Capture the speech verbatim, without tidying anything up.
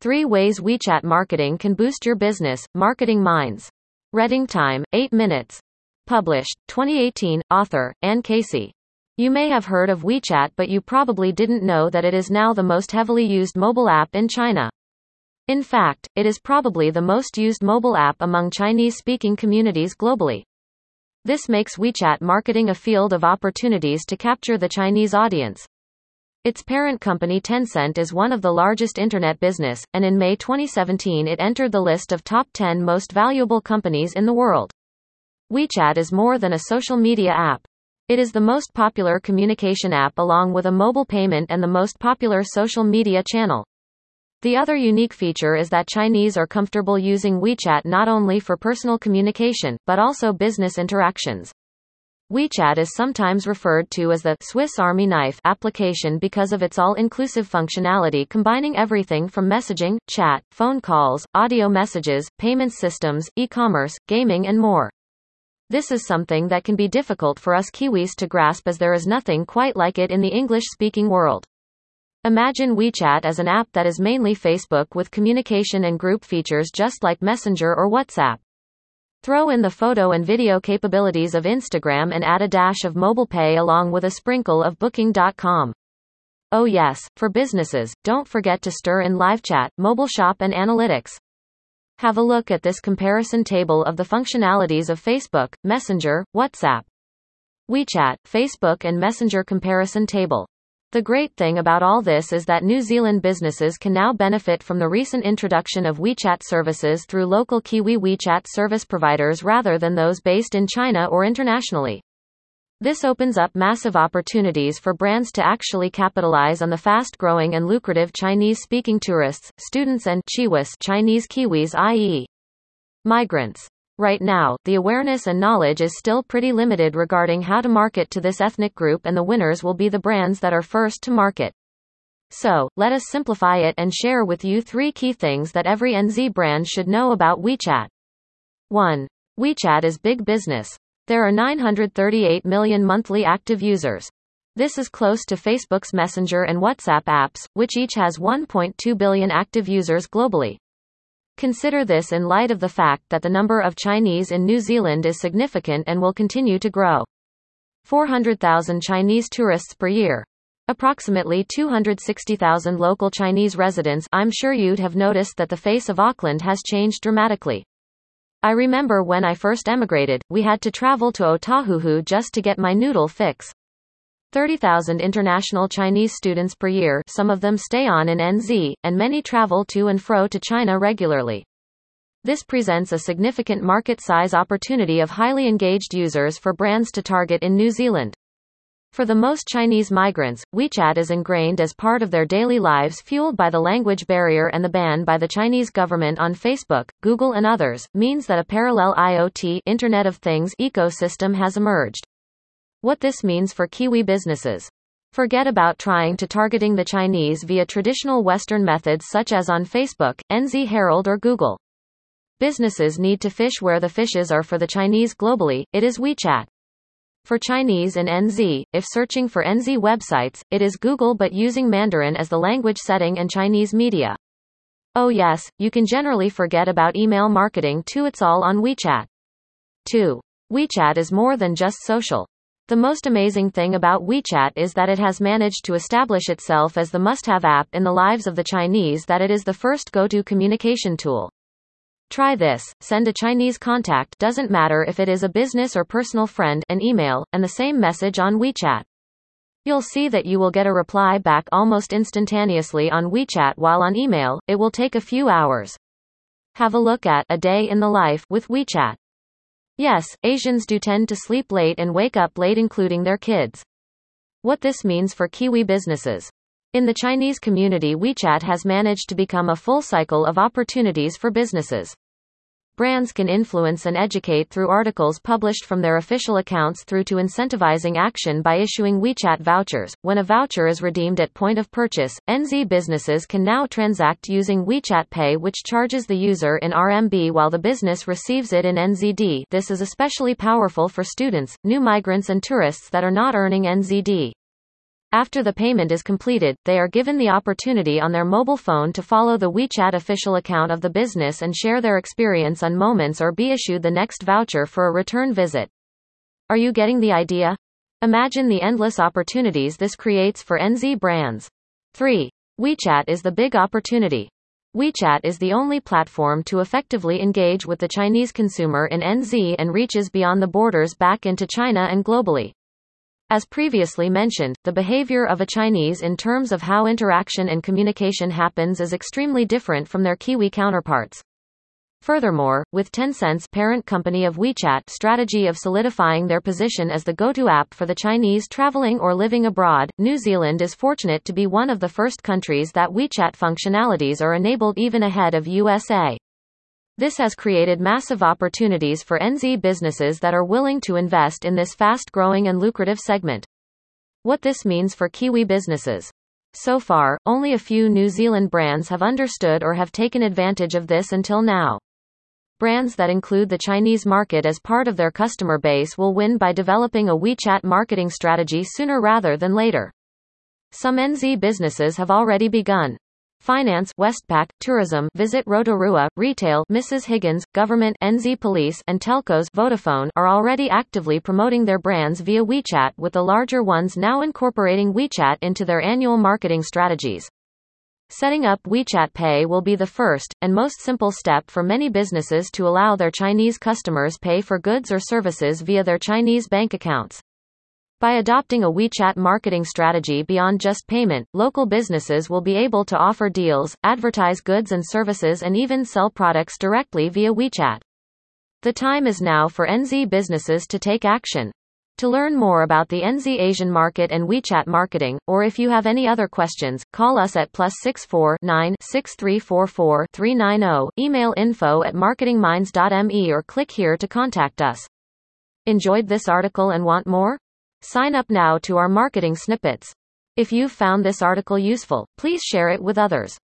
Three ways WeChat marketing can boost your business. Marketing Minds. Reading time, eight minutes. Published, twenty eighteen, author, Ann Casey. You may have heard of WeChat, but you probably didn't know that it is now the most heavily used mobile app in China. In fact, it is probably the most used mobile app among Chinese-speaking communities globally. This makes WeChat marketing a field of opportunities to capture the Chinese audience. Its parent company Tencent is one of the largest internet business, and in May twenty seventeen it entered the list of top ten most valuable companies in the world. WeChat is more than a social media app. It is the most popular communication app along with a mobile payment and the most popular social media channel. The other unique feature is that Chinese are comfortable using WeChat not only for personal communication, but also business interactions. WeChat is sometimes referred to as the Swiss Army knife application because of its all-inclusive functionality combining everything from messaging, chat, phone calls, audio messages, payment systems, e-commerce, gaming and more. This is something that can be difficult for us Kiwis to grasp as there is nothing quite like it in the English-speaking world. Imagine WeChat as an app that is mainly Facebook with communication and group features just like Messenger or WhatsApp. Throw in the photo and video capabilities of Instagram and add a dash of mobile pay along with a sprinkle of booking dot com. Oh yes, for businesses, don't forget to stir in live chat, mobile shop and analytics. Have a look at this comparison table of the functionalities of Facebook, Messenger, WhatsApp, WeChat, Facebook and Messenger comparison table. The great thing about all this is that New Zealand businesses can now benefit from the recent introduction of WeChat services through local Kiwi WeChat service providers rather than those based in China or internationally. This opens up massive opportunities for brands to actually capitalize on the fast-growing and lucrative Chinese-speaking tourists, students and Chiwis Chinese Kiwis that is, migrants. Right now, the awareness and knowledge is still pretty limited regarding how to market to this ethnic group, and the winners will be the brands that are first to market. So, let us simplify it and share with you three key things that every N Z brand should know about WeChat. one. WeChat is big business. There are nine hundred thirty-eight million monthly active users. This is close to Facebook's Messenger and WhatsApp apps, which each has one point two billion active users globally. Consider this in light of the fact that the number of Chinese in New Zealand is significant and will continue to grow. four hundred thousand Chinese tourists per year. Approximately two hundred sixty thousand local Chinese residents. I'm sure you'd have noticed that the face of Auckland has changed dramatically. I remember when I first emigrated, we had to travel to Otahuhu just to get my noodle fix. thirty thousand international Chinese students per year, some of them stay on in N Z, and many travel to and fro to China regularly. This presents a significant market size opportunity of highly engaged users for brands to target in New Zealand. For the most Chinese migrants, WeChat is ingrained as part of their daily lives, fueled by the language barrier and the ban by the Chinese government on Facebook, Google and others, means that a parallel IoT Internet of Things ecosystem has emerged. What this means for Kiwi businesses. Forget about trying to targeting the Chinese via traditional Western methods such as on Facebook, N Z Herald or Google. Businesses need to fish where the fishes are. For the Chinese globally, it is WeChat. For Chinese in N Z, if searching for N Z websites, it is Google but using Mandarin as the language setting and Chinese media. Oh yes, you can generally forget about email marketing too, it's all on WeChat. two. WeChat is more than just social. The most amazing thing about WeChat is that it has managed to establish itself as the must-have app in the lives of the Chinese, that it is the first go-to communication tool. Try this, send a Chinese contact, doesn't matter if it is a business or personal friend, an email, and the same message on WeChat. You'll see that you will get a reply back almost instantaneously on WeChat, while on email, it will take a few hours. Have a look at A Day in the Life with WeChat. Yes, Asians do tend to sleep late and wake up late, including their kids. What this means for Kiwi businesses. In the Chinese community, WeChat has managed to become a full cycle of opportunities for businesses. Brands can influence and educate through articles published from their official accounts through to incentivizing action by issuing WeChat vouchers. When a voucher is redeemed at point of purchase, N Z businesses can now transact using WeChat Pay, which charges the user in R M B while the business receives it in N Z D. This is especially powerful for students, new migrants and tourists that are not earning N Z D. After the payment is completed, they are given the opportunity on their mobile phone to follow the WeChat official account of the business and share their experience on moments or be issued the next voucher for a return visit. Are you getting the idea? Imagine the endless opportunities this creates for N Z brands. three. WeChat is the big opportunity. WeChat is the only platform to effectively engage with the Chinese consumer in N Z and reaches beyond the borders back into China and globally. As previously mentioned, the behavior of a Chinese in terms of how interaction and communication happens is extremely different from their Kiwi counterparts. Furthermore, with Tencent's parent company of WeChat strategy of solidifying their position as the go-to app for the Chinese traveling or living abroad, New Zealand is fortunate to be one of the first countries that WeChat functionalities are enabled even ahead of U S A. This has created massive opportunities for N Z businesses that are willing to invest in this fast-growing and lucrative segment. What this means for Kiwi businesses. So far, only a few New Zealand brands have understood or have taken advantage of this until now. Brands that include the Chinese market as part of their customer base will win by developing a WeChat marketing strategy sooner rather than later. Some N Z businesses have already begun. Finance, Westpac, tourism, Visit Rotorua, retail, Missus Higgins, government, N Z Police, and telcos, Vodafone, are already actively promoting their brands via WeChat, with the larger ones now incorporating WeChat into their annual marketing strategies. Setting up WeChat Pay will be the first, and most simple step for many businesses to allow their Chinese customers pay for goods or services via their Chinese bank accounts. By adopting a WeChat marketing strategy beyond just payment, local businesses will be able to offer deals, advertise goods and services and even sell products directly via WeChat. The time is now for N Z businesses to take action. To learn more about the N Z Asian market and WeChat marketing, or if you have any other questions, call us at plus six four nine six three four four three nine zero, email info at marketingminds dot me or click here to contact us. Enjoyed this article and want more? Sign up now to our marketing snippets. If you've found this article useful, please share it with others.